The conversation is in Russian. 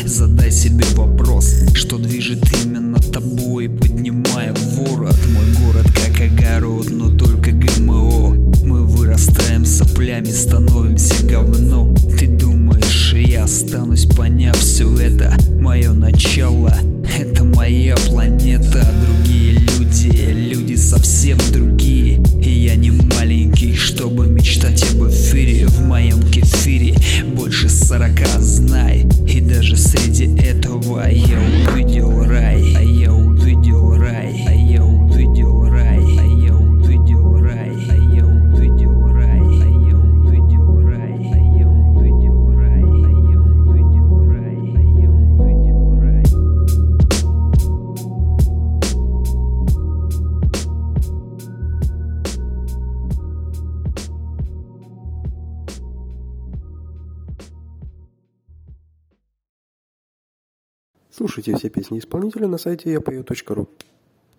Задай себе вопрос, что движет именно тобой, поднимая ворот. Мой город как огород, но только ГМО. Мы вырастаем соплями, становимся говном. Ты думаешь, я останусь, поняв все это? Мое начало — это моя планета. Другие люди совсем другие. И я не маленький, чтобы мечтать об эфире. В моем кефире больше 40, знай. И даже среди этого я увидел рай. А я увидел рай. А я увидел рай. А я увидел рай. А я увидел рай. А я увидел рай. А я увидел рай. А я увидел рай. А я увидел рай. Слушайте все песни исполнителя на сайте yapою.ru.